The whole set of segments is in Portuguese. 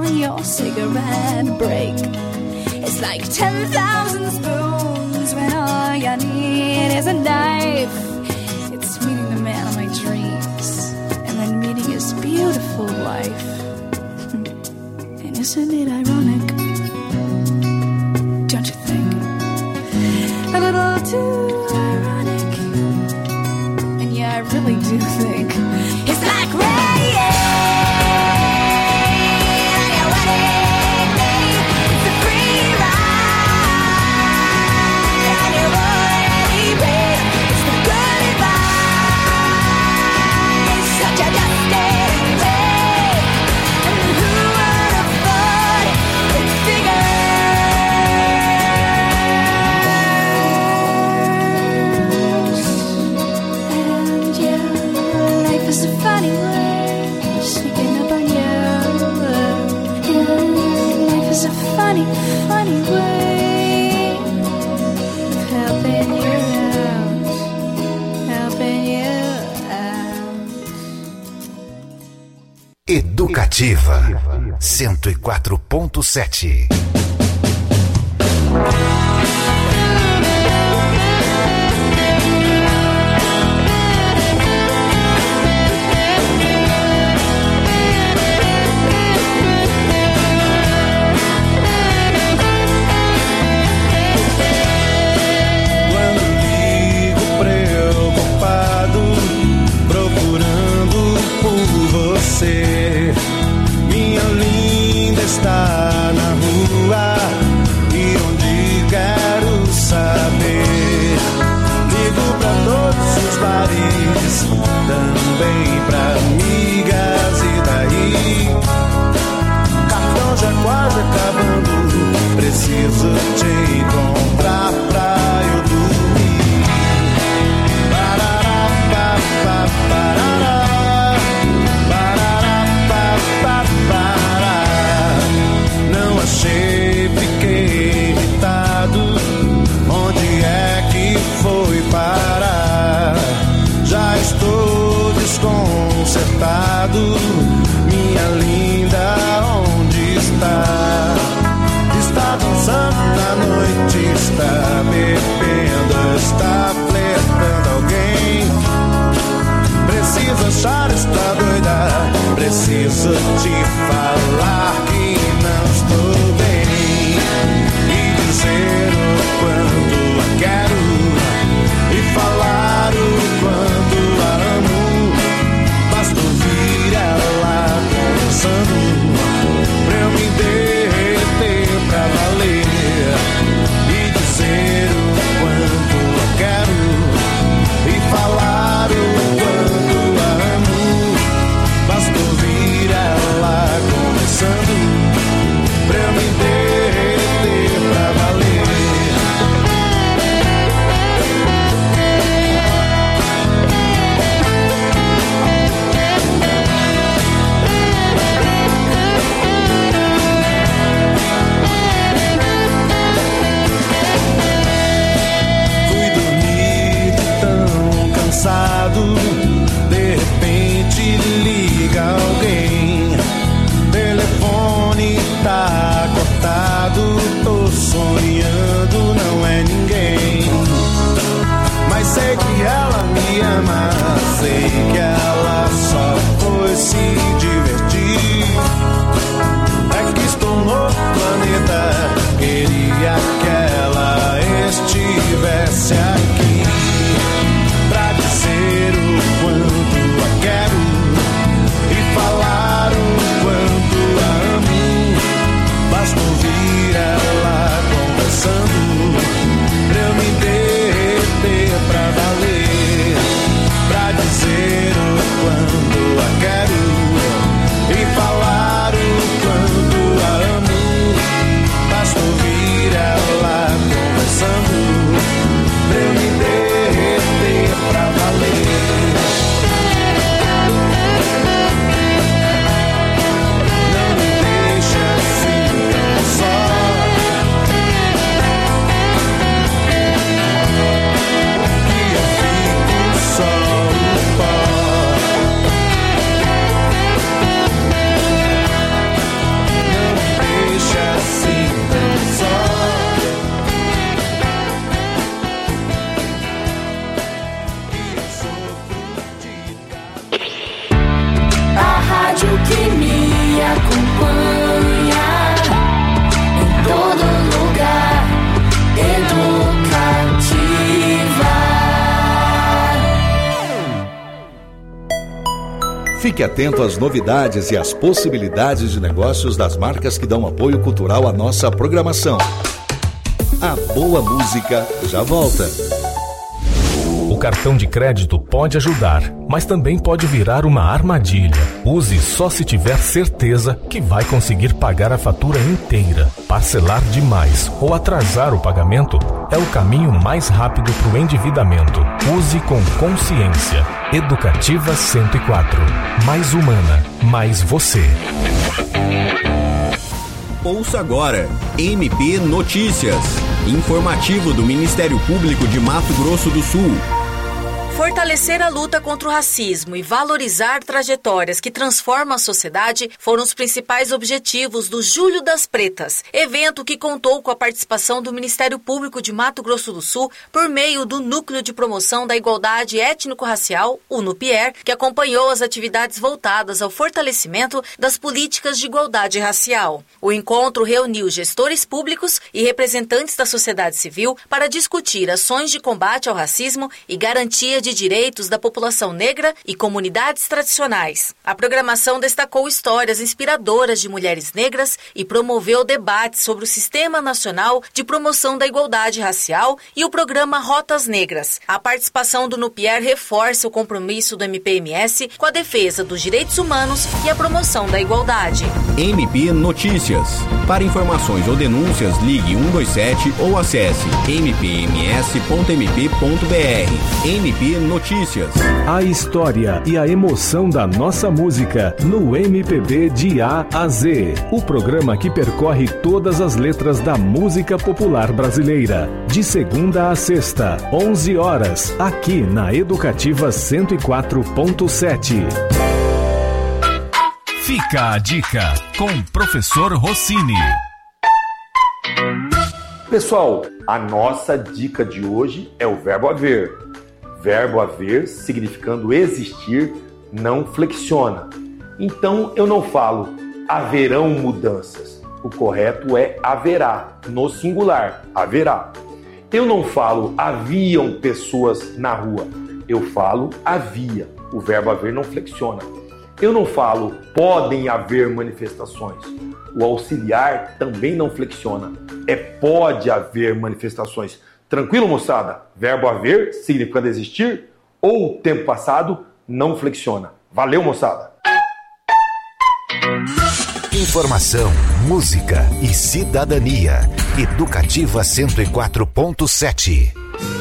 your cigarette break. It's like 10,000 spoons when all you need is a knife. It's meeting the man of my dreams and then meeting his beautiful wife. And isn't it ironic? Don't you think? A little too ironic. And yeah, I really do think it's like rain on your wedding day. It's a free ride on your already paid. It's the good advice, such a dusty take. And who would have thought it figures? And yeah, life is a funny way of sneaking up on you. Yeah, life is a funny, funny way of helping you out, helping you out. Educativa 104.7. Quando ligo preocupado, procurando por você, minha linda está na rua e onde quero saber. Ligo pra todos os bares, também pra amigas e daí. Cartão já quase acabando, preciso te encontrar pra eu dormir. Parará, pa, pa, parará. Parará, pa, pa, pará. Não achei, fiquei irritado. Onde é que foi parar? Já estou desconcertado. Minha linda, onde está? Está dançando na noite, está bebendo, está flertando alguém. Preciso achar esta doida, preciso te falar que não estou bem e dizer o quanto a quero e falar o quanto a amo. Basta ouvir ela conversando pra eu me derreter pra valer e dizer o quanto a quero e falar o quanto a amo. rádio que me acompanha em todo lugar. Educativa. Fique atento às novidades e às possibilidades de negócios das marcas que dão apoio cultural à nossa programação. A boa música já volta. O cartão de crédito pode ajudar, mas também pode virar uma armadilha. Use só se tiver certeza que vai conseguir pagar a fatura inteira. Parcelar demais ou atrasar o pagamento é o caminho mais rápido para o endividamento. Use com consciência. Educativa 104. Mais humana, mais você. Ouça agora MP Notícias, informativo do Ministério Público de Mato Grosso do Sul. Fortalecer a luta contra o racismo e valorizar trajetórias que transformam a sociedade foram os principais objetivos do Julho das Pretas, evento que contou com a participação do Ministério Público de Mato Grosso do Sul por meio do Núcleo de Promoção da Igualdade Étnico-Racial, o NUPIER, que acompanhou as atividades voltadas ao fortalecimento das políticas de igualdade racial. O encontro reuniu gestores públicos e representantes da sociedade civil para discutir ações de combate ao racismo e garantia de direitos da população negra e comunidades tradicionais. A programação destacou histórias inspiradoras de mulheres negras e promoveu debates sobre o Sistema Nacional de Promoção da Igualdade Racial e o programa Rotas Negras. A participação do NUPIER reforça o compromisso do MPMS com a defesa dos direitos humanos e a promoção da igualdade. MP Notícias. Para informações ou denúncias, ligue 127 ou acesse mpms.mp.br. MP Notícias. A história e a emoção da nossa música no MPB de A a Z. O programa que percorre todas as letras da música popular brasileira. De segunda a sexta, 11 horas, aqui na Educativa 104.7. Fica a dica com o professor Rossini. Pessoal, a nossa dica de hoje é o verbo haver. Verbo haver, significando existir, não flexiona. Então eu não falo haverão mudanças. O correto é haverá, no singular, haverá. Eu não falo haviam pessoas na rua. Eu falo havia. O verbo haver não flexiona. Eu não falo podem haver manifestações. O auxiliar também não flexiona. É pode haver manifestações. Tranquilo, moçada? Verbo haver, significando existir, ou tempo passado, não flexiona. Valeu, moçada! Informação, música e cidadania. Educativa 104.7.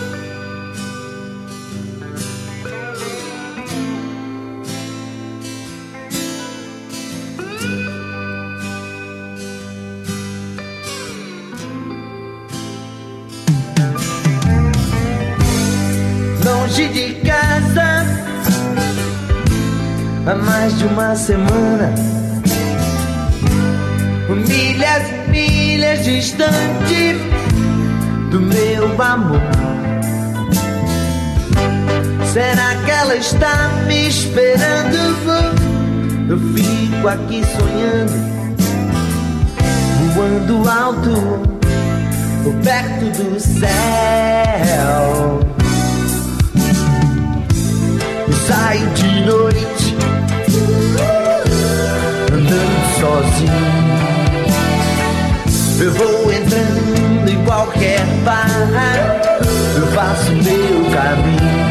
Longe de casa há mais de uma semana, milhas e milhas distante do meu amor. Será que ela está me esperando? Eu fico aqui sonhando, voando alto, perto do céu. Eu saio de noite, andando sozinho. Eu vou entrando em qualquer bar, eu faço meu caminho.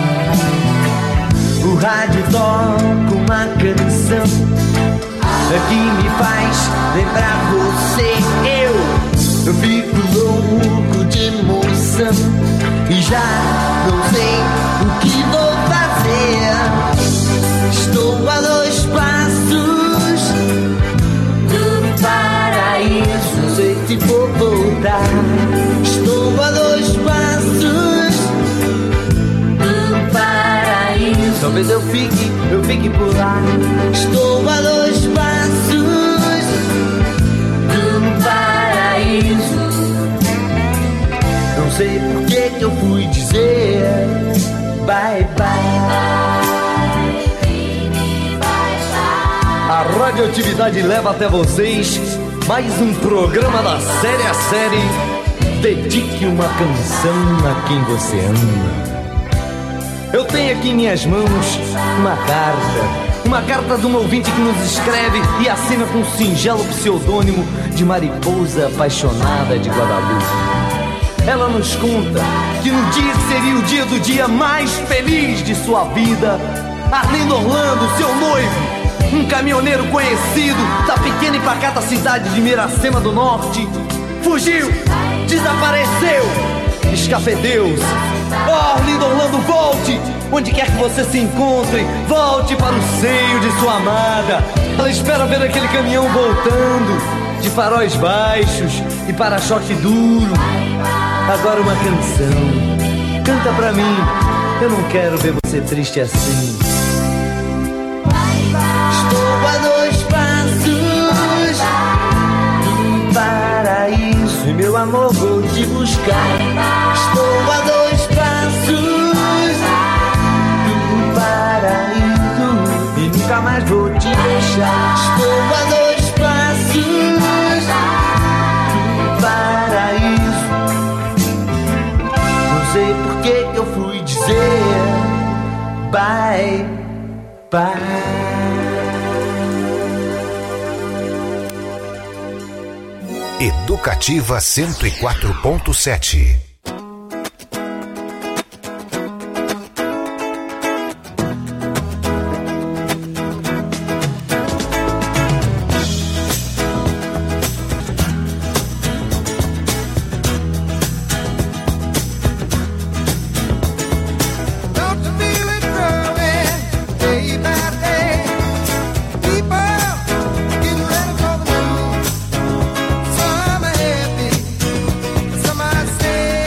O rádio toca uma canção que me faz lembrar você. Eu fico louco de emoção e já não sei o que vou fazer. Estou a 2 passos do paraíso, não sei se vou voltar. Estou a 2 passos do paraíso, talvez eu fique por lá. Estou a 2 passos do paraíso. Não sei por que eu fui dizer bye bye. A radioatividade leva até vocês mais um programa da série a série. Dedique uma canção a quem você ama. Eu tenho aqui em minhas mãos uma carta de um ouvinte que nos escreve e assina com um singelo pseudônimo de Mariposa Apaixonada de Guadalupe. Ela nos conta que no dia que seria o dia mais feliz de sua vida, Arlindo Orlando, seu noivo, um caminhoneiro conhecido da pequena e pacata cidade de Miracema do Norte, fugiu, desapareceu, escafedeu-se. Oh, Arlindo Orlando, volte! Onde quer que você se encontre, volte para o seio de sua amada. Ela espera ver aquele caminhão voltando, de faróis baixos e para-choque duro. Agora uma canção, canta pra mim, eu não quero ver você triste assim. Estou a 2 passos do paraíso e meu amor vou te buscar. Estou a 2 passos do paraíso e nunca mais vou te deixar. Estou a 2 passos do paraíso. Não sei por que eu fui dizer bye, bye. Educativa 104.7. Say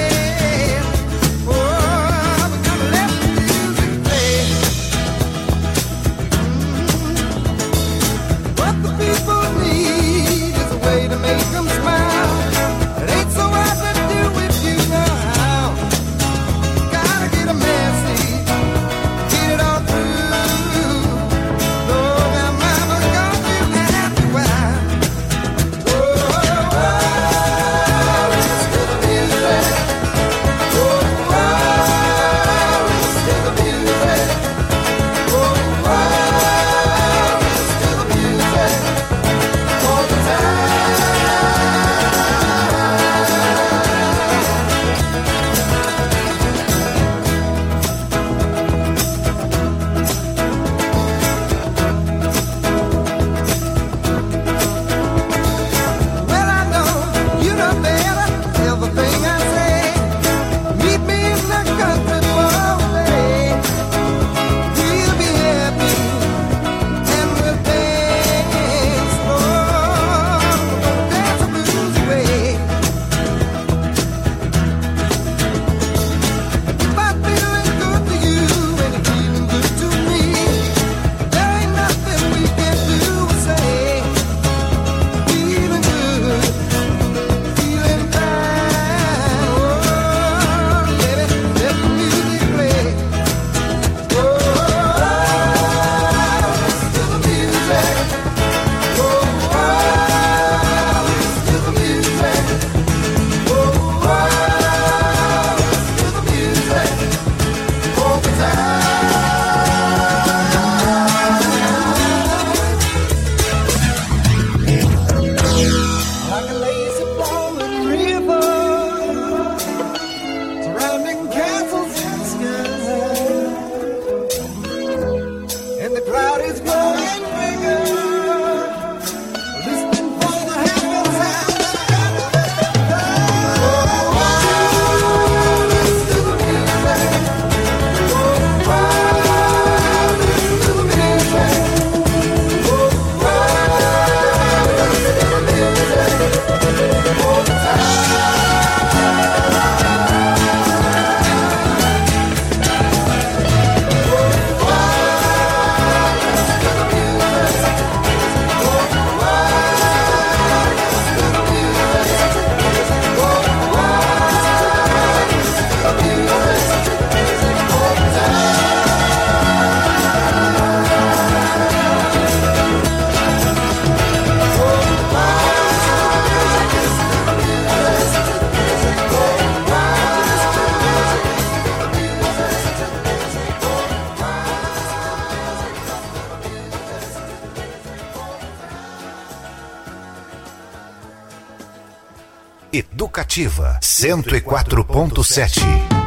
Educativa 104.7.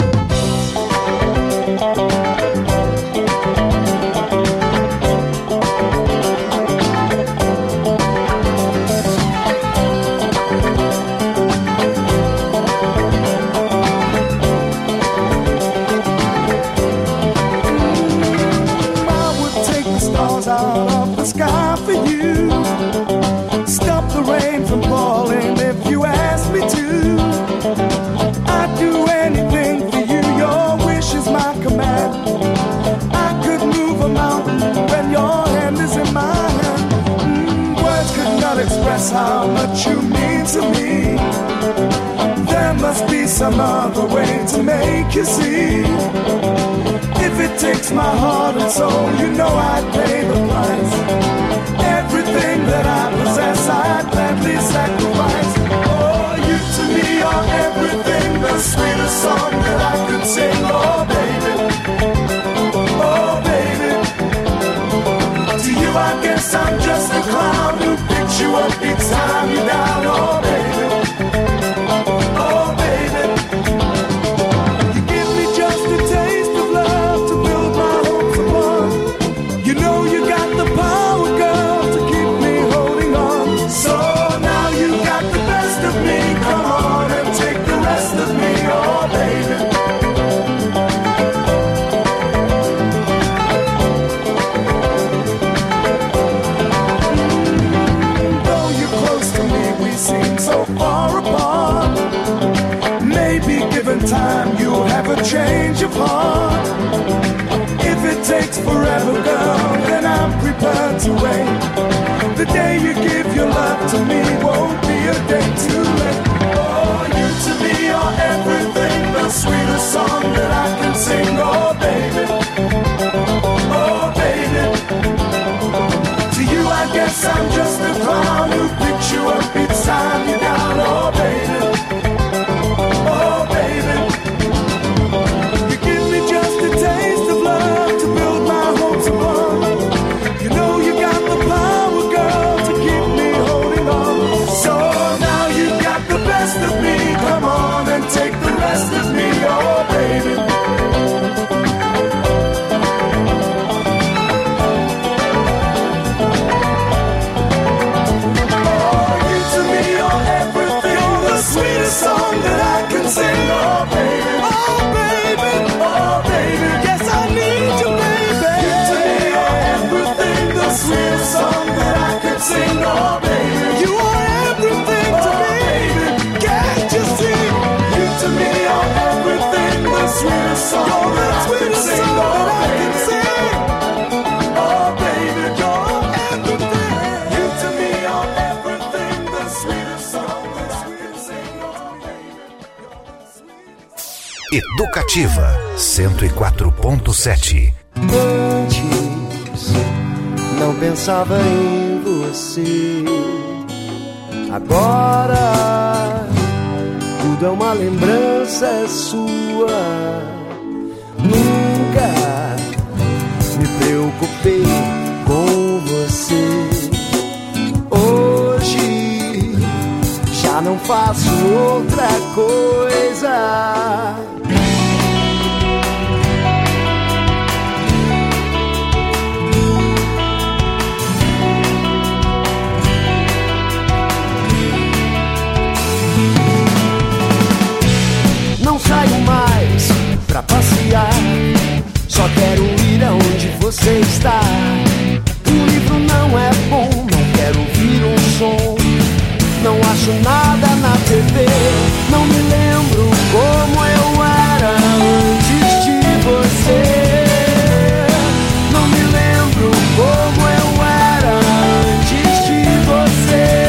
How much you mean to me. There must be some other way to make you see. If it takes my heart and soul, you know I'd pay the price. Everything that I possess, I'd gladly sacrifice. Oh, you to me are everything, the sweetest song that I could sing. Oh, baby, oh, baby. To you I guess I'm just a clown who picks you up each time you're down. Oh, baby, oh, baby. You give me just a taste of love to build my hopes upon. You know you got the power, girl, to keep me holding on. So now you got the best of me. Come on and take the rest of me. Oh, baby. Time you'll have a change of heart. If it takes forever, girl, then I'm prepared to wait. The day you give your love to me won't be a day too late. Oh, you to me are everything, the sweetest song that I can sing. Oh, baby, oh, baby. To you I guess I'm just a clown who picks you up each time you're down. Oh, baby, oh, baby. You give me just a taste of love to build my hopes upon. You know you got the power, girl, to keep me holding on. So now you got the best of me. Come on and take the rest of me. Oh, baby. Sweetest song that I can sing. Oh, baby, oh, baby, oh, baby. Yes, I need you, baby. You to me are everything, the sweetest song that I can sing. Oh, baby, you are everything to me, baby. Can't you see? You to me are everything, the sweetest song that I can sing. Oh, baby, oh, baby, you're everything. You to me are everything, the sweetest song. Educativa 104.7. Antes não pensava em você. Agora tudo é uma lembrança sua. Nunca me preocupei com você. Hoje já não faço outra coisa. Não saio mais pra passear, só quero ir aonde você está. Um livro não é bom, não quero ouvir um som. Não acho nada na TV, não me lembro como eu era antes de você. Não me lembro como eu era antes de você.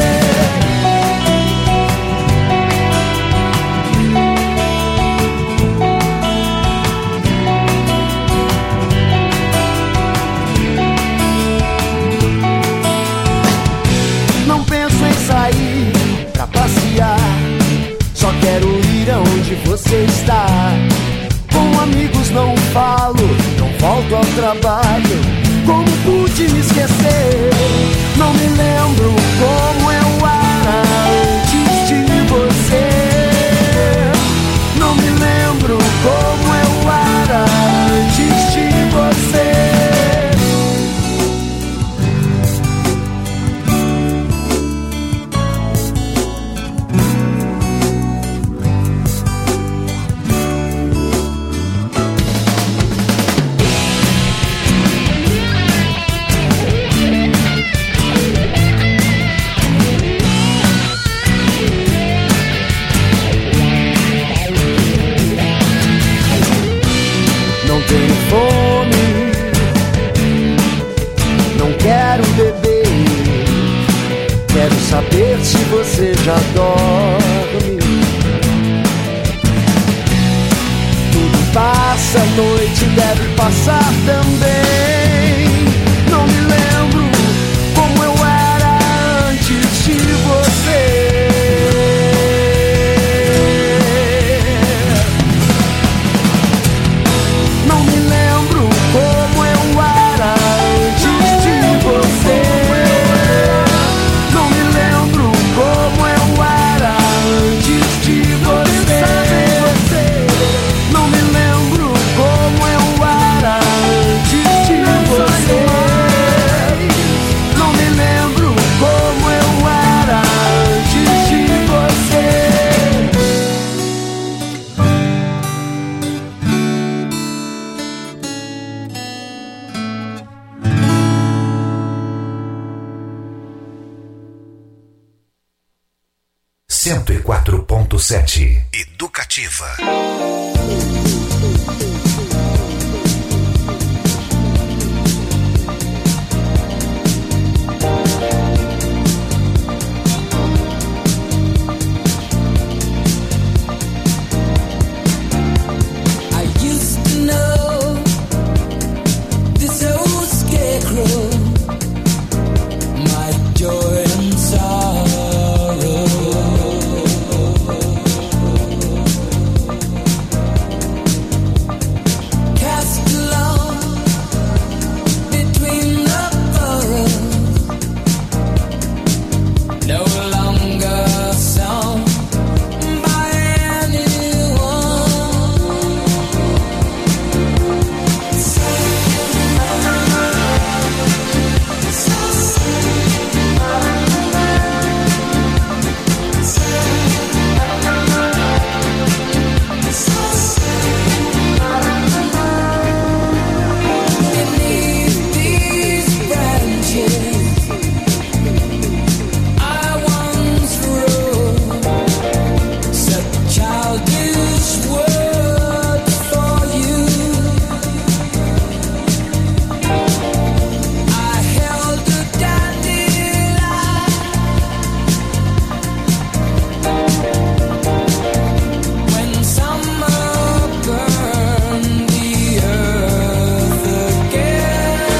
Não penso em sair pra passear, só quero ir aonde você está. Com amigos não falo, não volto ao trabalho. Como pude me esquecer? Não me lembro como eu era antes de você. você já dorme. Tudo passa, a noite deve passar também. Não me lembro como eu era antes de você. Não me lembro como eu era antes de você. Não me lembro como eu era antes de você. Não me lembro como eu era antes de você. Não me lembro como eu era antes de você. Cento e 4.7 Educativa. I used to know this old scarecrow, my joy and sorrow. Cast along between the furrows, no longer sung by anyone. Beneath these branches, I once wrote such childish words for you. I held a dandelion when summer burned the earth again.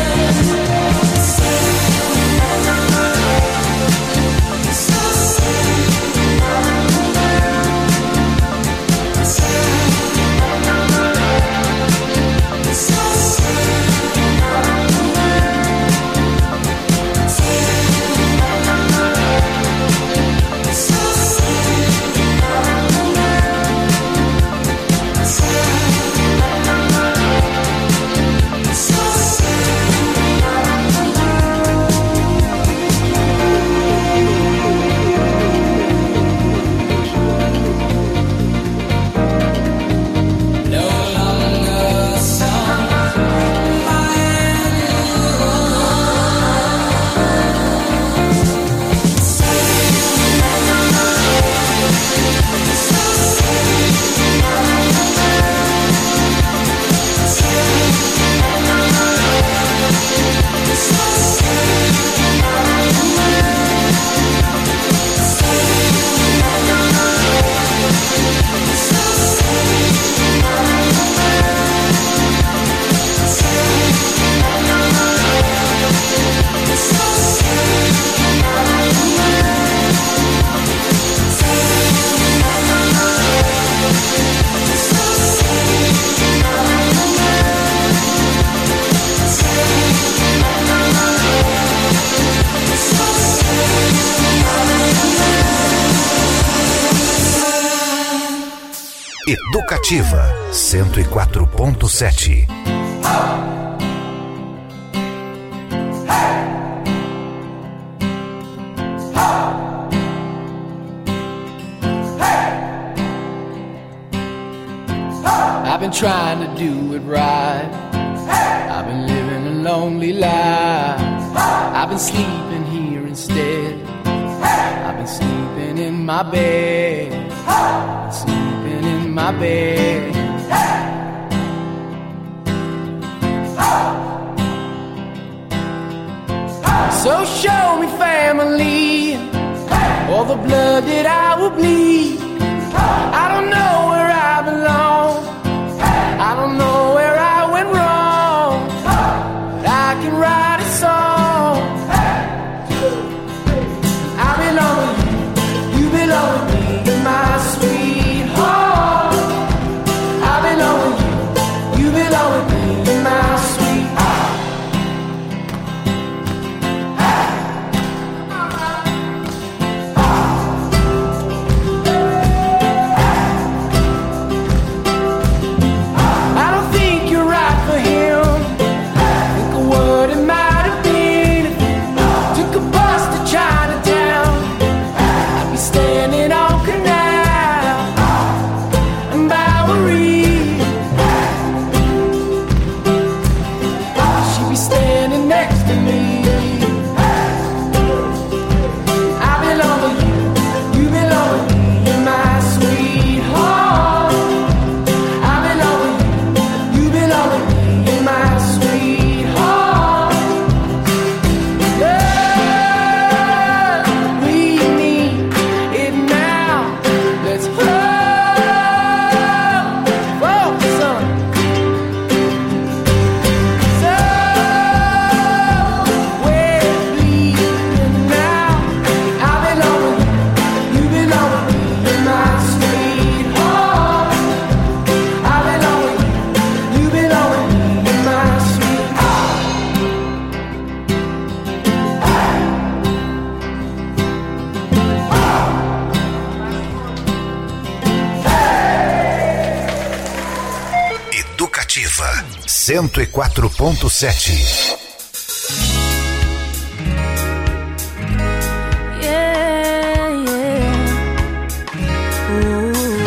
No longer sung by Educativa 104.7. I've been trying to do it right. I've been living a lonely life. I've been sleeping here instead. I've been sleeping in my bed. Sleeping in my bed. So show me family, or all the blood that I will bleed. I don't know where I belong. I don't know where I went wrong. But I can write a song. I belong with you, you belong with me, my sweetheart. I belong with you, you belong with me, my sweetheart. I don't think you're right for him. Think of what it might have been if you took a bus to Chinatown. I'd be standing on Canal and Bowery. She'd be standing next to me. I belong with you, you belong with me, my sweetheart. I belong with you, you belong with me, my sweetheart. Love, we need it now. Let's hope for some. So we're bleeding now. I belong with you, you belong with me, my sweetheart. I belong with you, you belong with me, my sweetheart. Educativa 104.7. Yeah, yeah. Ooh,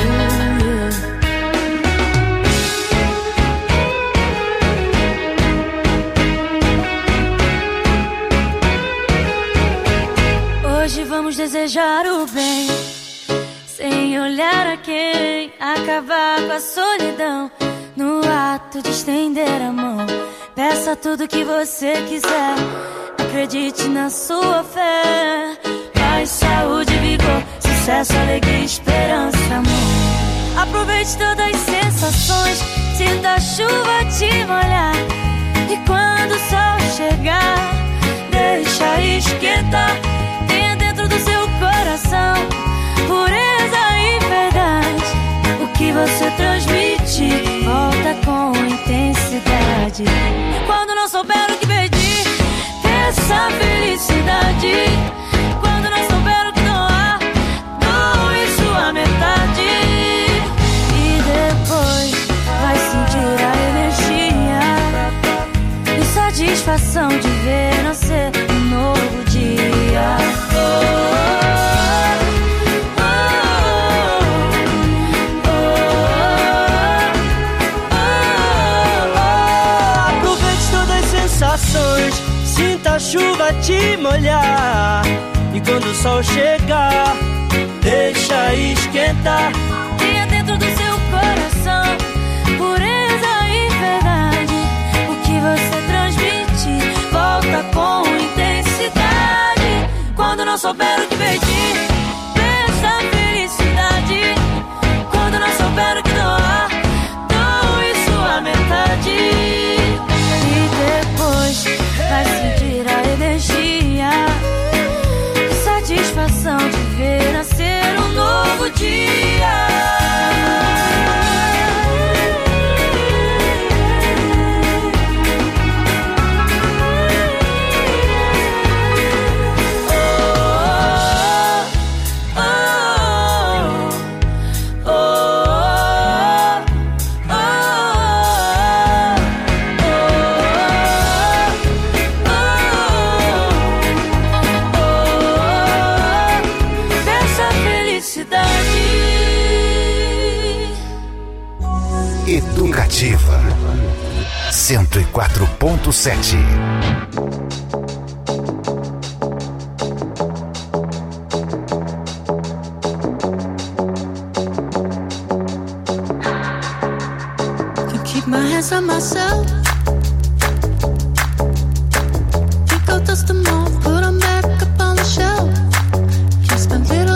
yeah. Hoje vamos desejar o bem, sem olhar a quem, acabar com a solidão. No ato de estender a mão, peça tudo que você quiser. Acredite na sua fé. Paz, saúde, vigor, sucesso, alegria, esperança, amor. Aproveite todas as sensações, sinta a chuva te molhar. E quando o sol chegar, deixa esquentar. Tenha dentro do seu coração pureza e verdade. O que você transmite volta com intensidade. Quando não souber o que pedir, peça felicidade. Quando não souber o que doar, doe sua metade. E depois vai sentir a energia e satisfação de ver nascer um novo dia. Sinta a chuva te molhar. E quando o sol chegar, deixa esquentar. Tenha dentro do seu coração pureza e verdade. O que você transmite volta com intensidade. Quando não souber o que pedir, peça felicidade. Quando não souber o que doar, doe sua metade. Vai sentir a energia e satisfação de ver nascer um novo dia. Educativa 104.7. Can keep my hands on myself. Think I'll dust them off, put them back up on the shelf. Can't spend little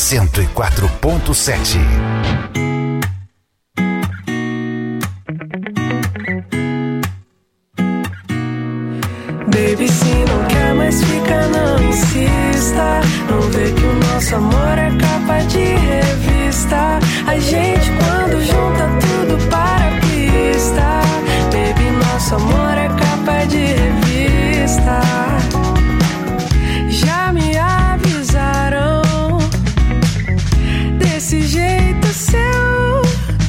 104.7. Baby, se não quer mais ficar, não insista. Não vê que o nosso amor é capa de revista. A gente quando junta tudo para a pista. Baby, nosso amor é capa de revista. Já me avisaram desse jeito seu,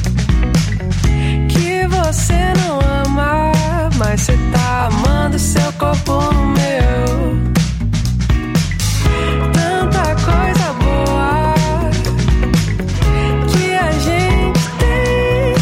que você não ama, mas você tá amando seu corpo no meu. Tanta coisa boa que a gente tem.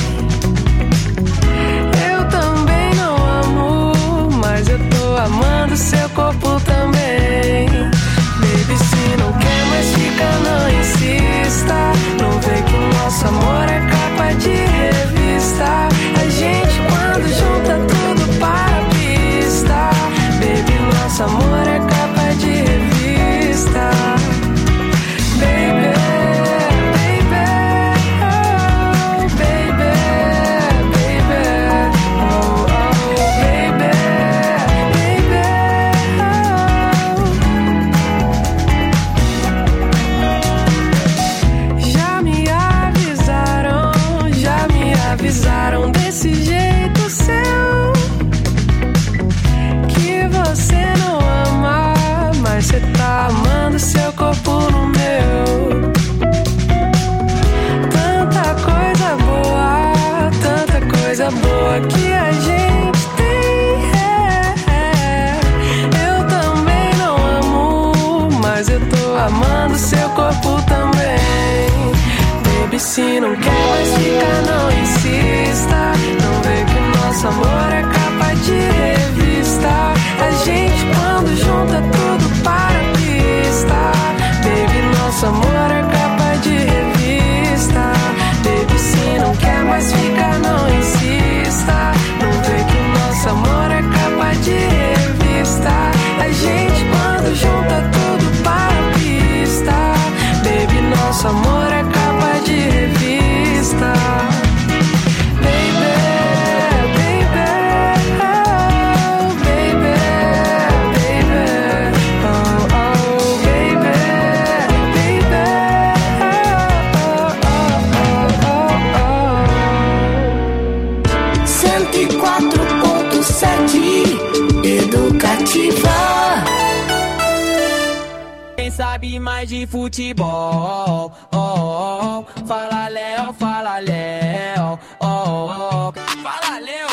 Eu também não amo, mas eu tô amando seu corpo também. Baby, se não quer mais ficar, não insista. Não vê que o nosso amor é capa de revista. A gente quando junta tudo para a pista. Baby, nosso amor é capa de revista. Baby, baby, oh, baby, baby, oh, oh, baby, baby, oh. Já me avisaram desse jeito seu, que você não ama, mas você tá amando seu corpo no meu. Tanta coisa boa que a gente tem. Eu também não amo, mas eu tô amando seu corpo também. Baby, se não quer mais ficar, não insista. Não vê que o nosso amor é capa de revista. A gente quando junta tudo para a pista. Baby, nosso amor é capa de revista. Baby, se não quer mais ficar, não insista. Não vê que o nosso amor é capa de revista. A gente quando junta tudo para a pista. Baby, nosso amor é capa de revista. Baby, baby, oh, baby, baby, oh, oh, baby, baby, oh, oh, oh, oh. 104.7 Educativa. Quem sabe mais de futebol, oh, oh, oh. Fala Léo, oh, oh, oh. Fala Léo.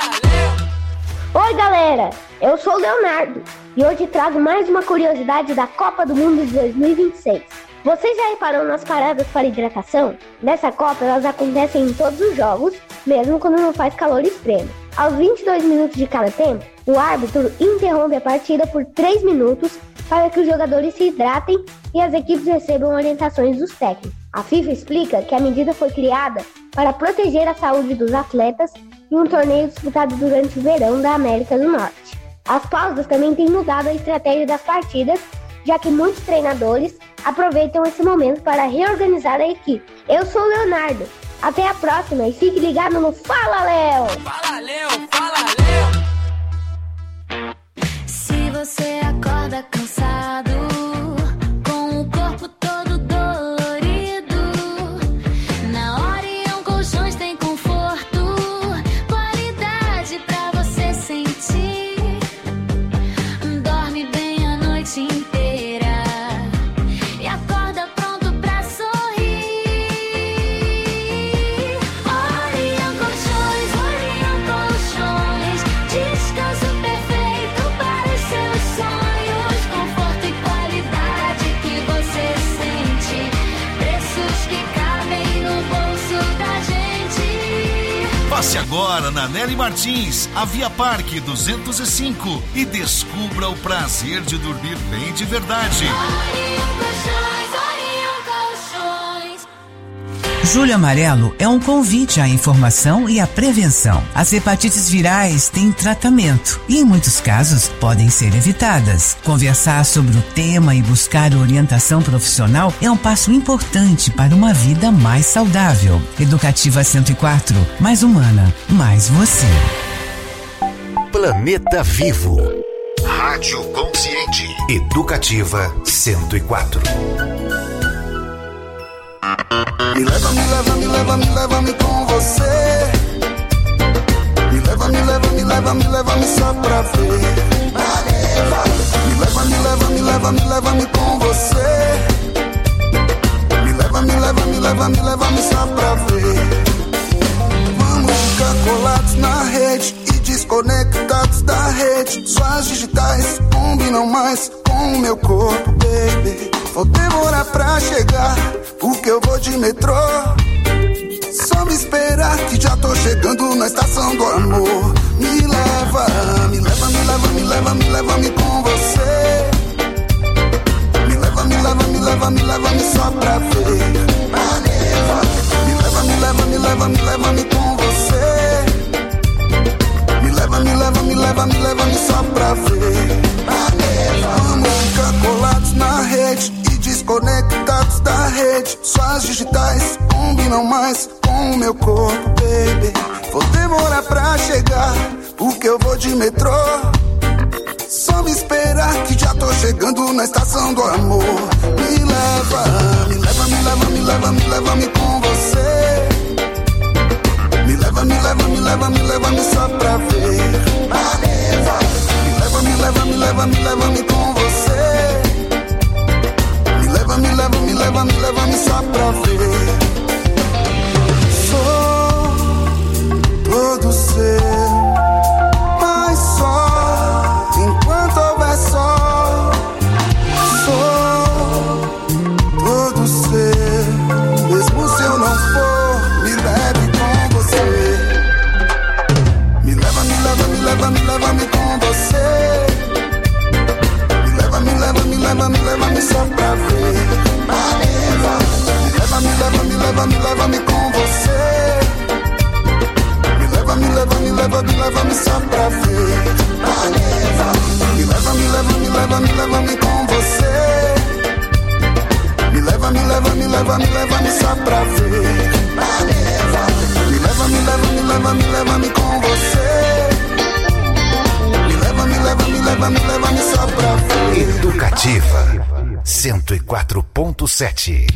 Oi galera, eu sou o Leonardo e hoje trago mais uma curiosidade da Copa do Mundo de 2026. Vocês já reparou nas paradas para hidratação? Nessa Copa elas acontecem em todos os jogos, mesmo quando não faz calor extremo. Aos 22 minutos de cada tempo, o árbitro interrompe a partida por 3 minutos para que os jogadores se hidratem e as equipes recebam orientações dos técnicos. A FIFA explica que a medida foi criada para proteger a saúde dos atletas em um torneio disputado durante o verão da América do Norte. As pausas também têm mudado a estratégia das partidas, já que muitos treinadores aproveitam esse momento para reorganizar a equipe. Eu sou o Leonardo. Até a próxima e fique ligado no Fala Léo! Fala Léo! Se você acorda cansado, com o corpo todo dolorido, na Orion Colchões tem conforto, qualidade pra você sentir. Dorme bem a noite inteira e acorda pronto pra sorrir. Orion Colchões, descanso perfeito para os seus sonhos, conforto e qualidade que você sente, preços que cabem no bolso da gente. Passe agora na Nelly Martins, a Via Parque 205 e descubra o prazer de dormir bem de verdade. Orion Colchões. Julho Amarelo é um convite à informação e à prevenção. As hepatites virais têm tratamento e, em muitos casos, podem ser evitadas. Conversar sobre o tema e buscar orientação profissional é um passo importante para uma vida mais saudável. Educativa 104, mais humana, mais você. Planeta Vivo. Rádio Consciente. Educativa 104. Me leva, me leva, me leva, me leva-me com você. Me leva, me leva, me leva, me leva-me só pra ver. Me leva, me leva, me leva, me leva-me com você. Me leva, me leva, me leva, me leva-me só pra ver. Vamos ficar colados na rede e desconectados da rede. Suas digitais combinam mais com o meu corpo, baby. Vou demorar pra chegar, porque eu vou de metrô. Só me esperar que já tô chegando na estação do amor. Me leva, me leva, me leva, me leva, me leva-me com você. Me leva, me leva, me leva, me leva-me só pra ver. Me leva, me leva, me leva, me leva-me com você. Me leva, me leva, me leva, me leva-me só pra ver. Vamos ficar colados na rede e desconectados da rede. Suas digitais combinam mais com o meu corpo, baby. Vou demorar pra chegar, porque eu vou de metrô. Só me esperar que já tô chegando na estação do amor. Me leva, me leva, me leva, me leva, me leva-me com você. Me leva, me leva, me leva, me leva-me só pra ver. Me leva, me leva, me leva, me leva-me com você. Me leva, me leva, me leva, me leva-me só pra ver. Sou todo seu, mas só enquanto houver sol. Sou todo seu, mesmo se eu não for, me leve com você. Me leva, me leva, me leva, me leva-me com você. Me leva, me leva, me leva, me leva-me só pra ver. Me leva, me leva, me leva, me leva-me com você. Me leva, me leva, me leva, me leva-me só pra ver. Me leva, me leva, me leva, me leva-me com você. Me leva, me leva, me leva, me leva-me só pra ver. Me leva, me leva, me leva, me leva-me com você. Me leva, me leva, me leva, me leva-me só pra ver. Educativa 104.7.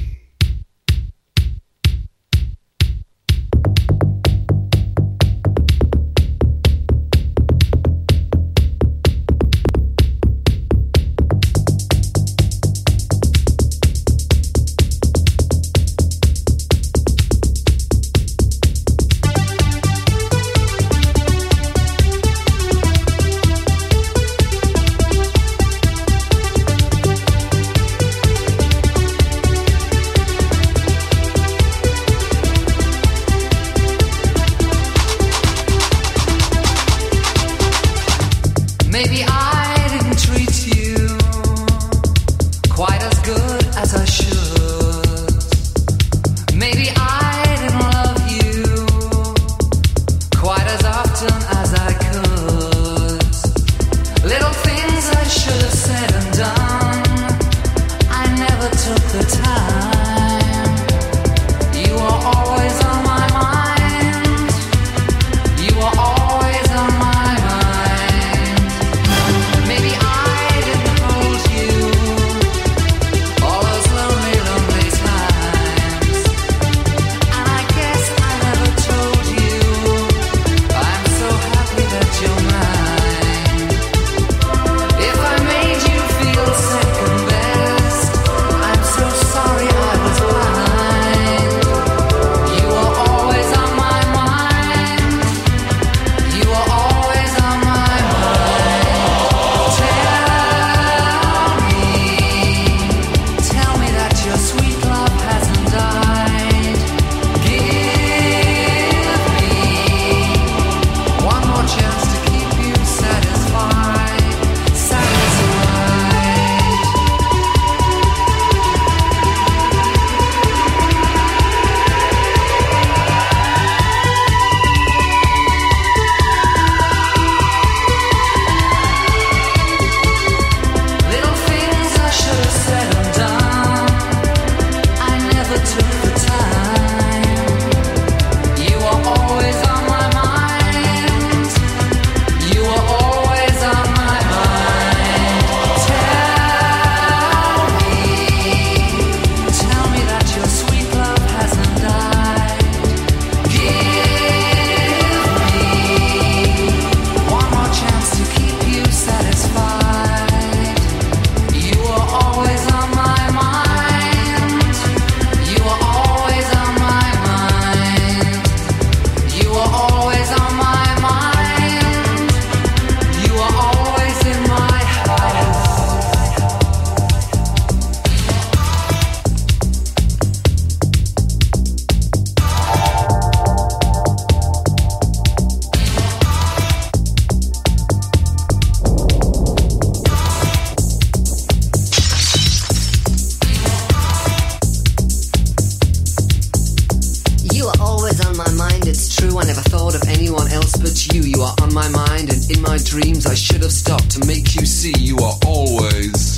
are on my mind, and in my dreams I should have stopped to make you see you are always.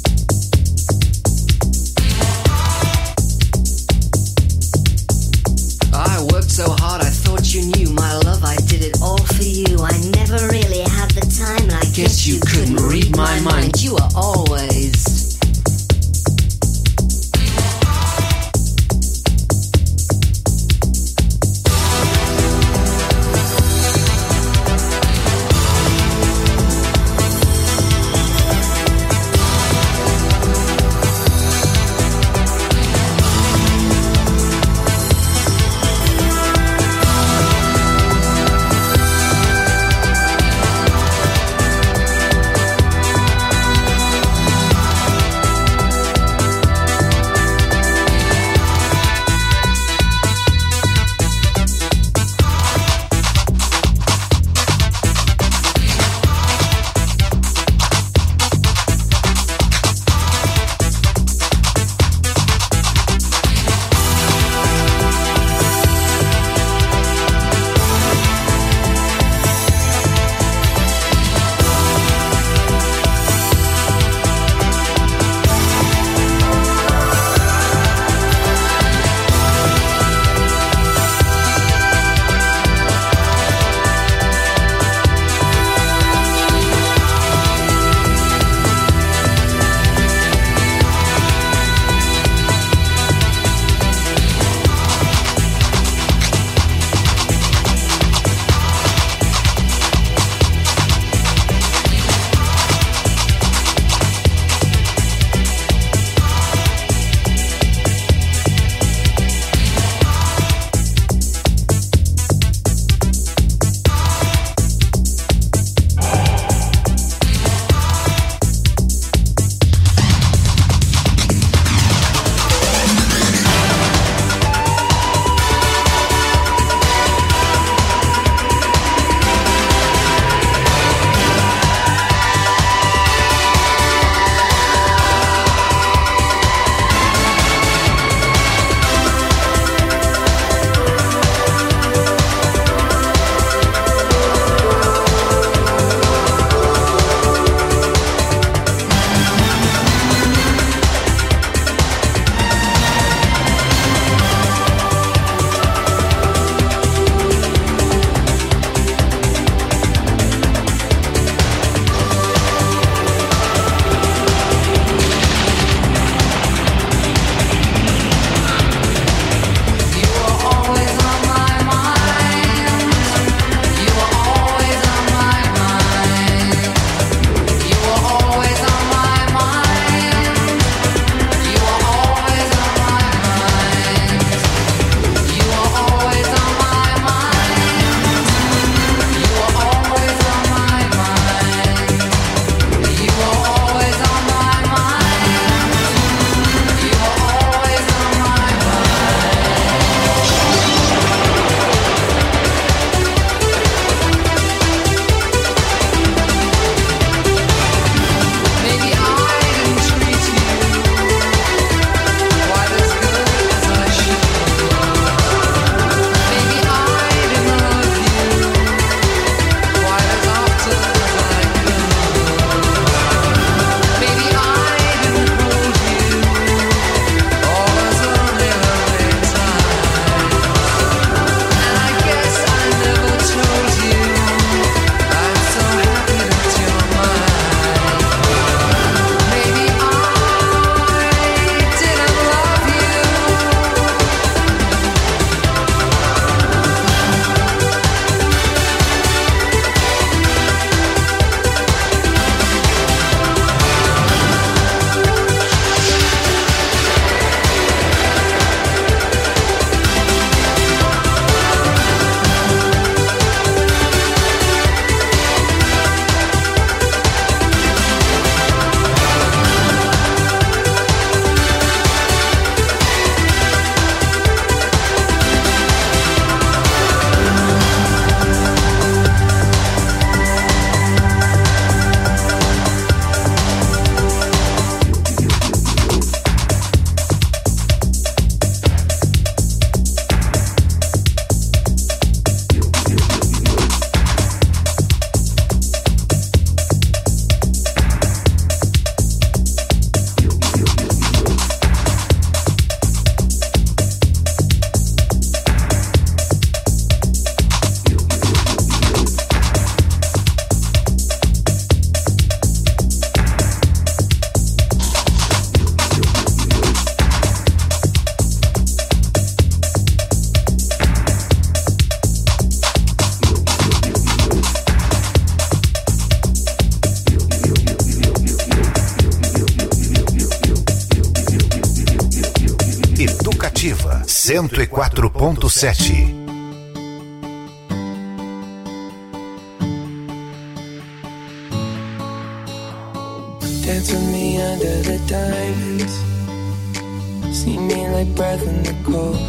I worked so hard, I thought you knew. My love, I did it all for you. I never really had the time. I guess you couldn't read my mind. You are always. 104.7. Dance with me under the diamonds. See me like breath in the cold.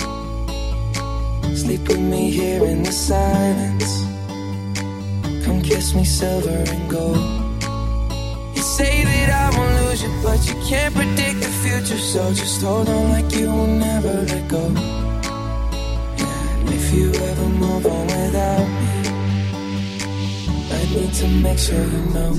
Sleep with me here in the silence. Come kiss me silver and gold. You say that I won't lose you, but you can't predict the future. So just hold on like you will never let go. Yeah, if you ever move on without me, I need to make sure you know.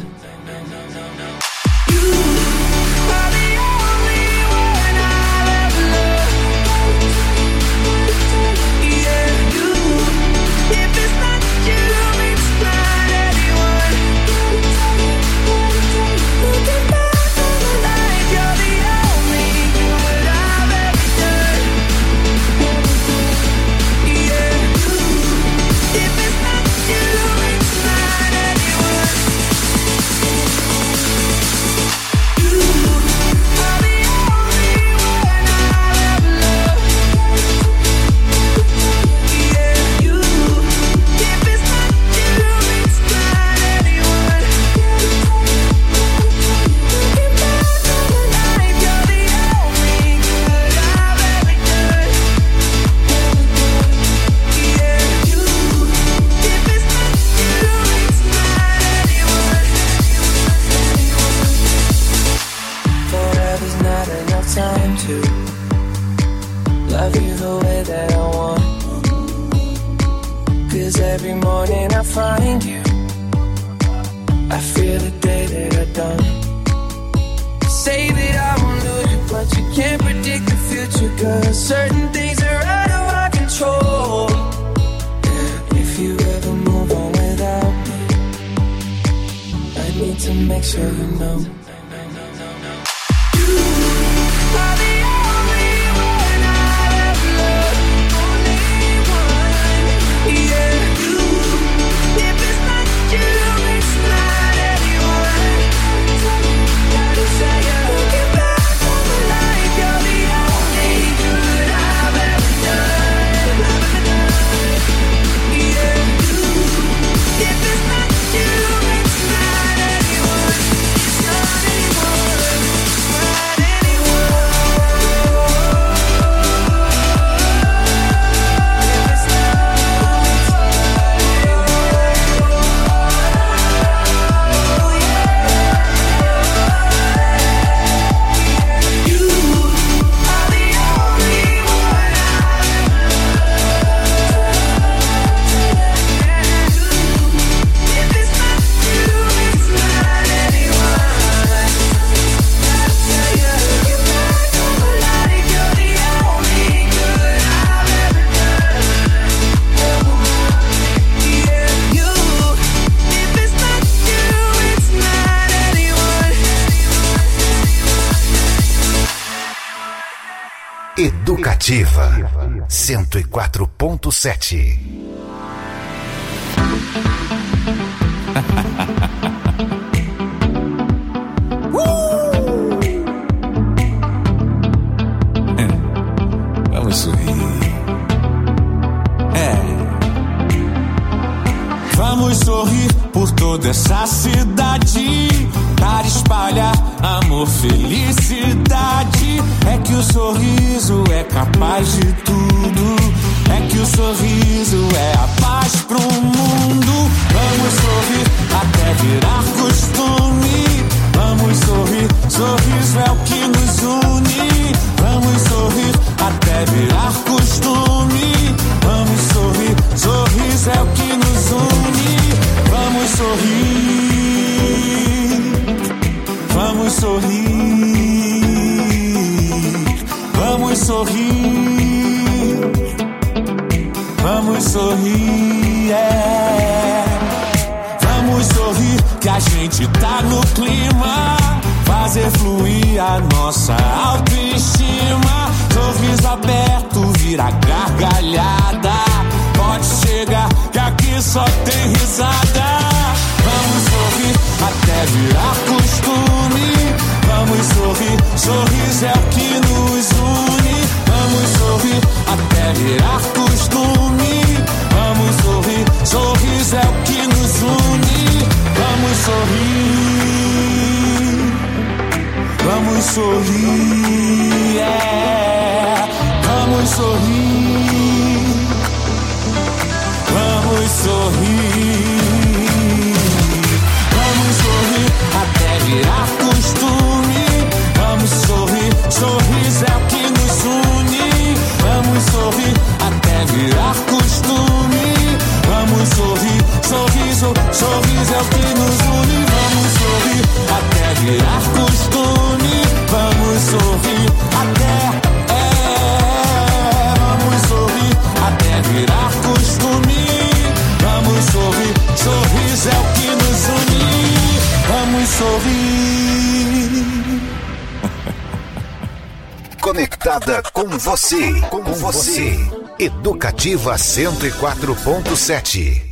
Educativa 104.7. Vamos sorrir. Vamos sorrir por toda essa cidade, para espalhar amor, felicidade. É que o sorriso é capaz de tudo. É que o sorriso é a paz pro mundo. Vamos sorrir até virar costume. Vamos sorrir, sorriso é o que nos une. Vamos sorrir até virar costume. Vamos sorrir, sorriso é o que nos une. Vamos sorrir, vamos sorrir, vamos sorrir, vamos sorrir, Vamos sorrir que a gente tá no clima, fazer fluir a nossa autoestima. Sorriso aberto vira gargalhada, pode chegar que aqui só tem risada. Vamos sorrir até virar costume. Vamos sorrir, sorriso é o que nos une. Vamos sorrir sorrir, vamos sorrir, vamos sorrir, vamos sorrir, vamos sorrir até virar costume, vamos sorrir, sorriso é o que nos une, vamos sorrir até virar costume, vamos sorrir, sorriso, sorriso é o que nos une, vamos sorrir até virar costume, vamos sorrir até, vamos sorrir até virar costume, vamos sorrir, sorriso é o que nos une, vamos sorrir. Conectada com você, Educativa 104.7.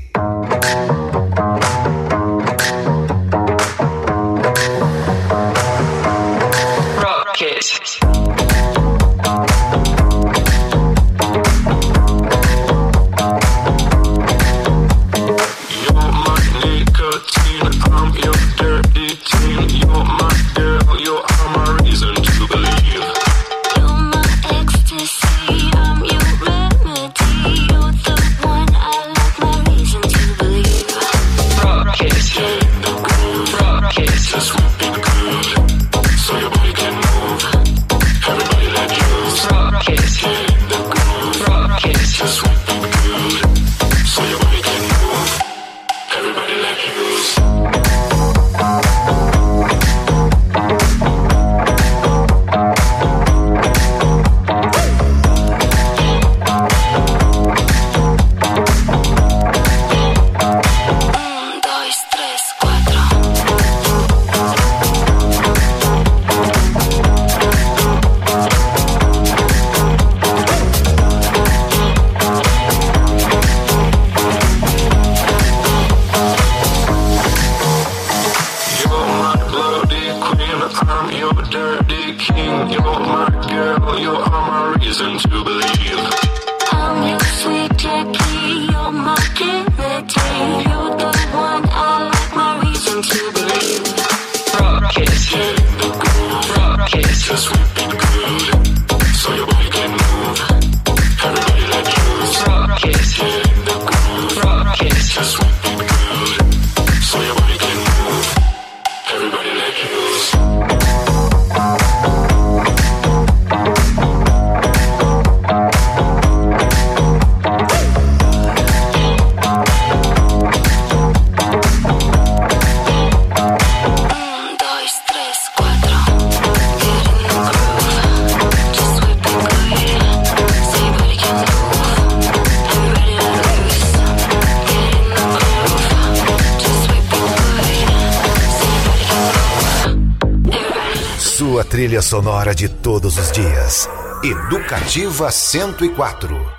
Trilha sonora de todos os dias. Educativa 104.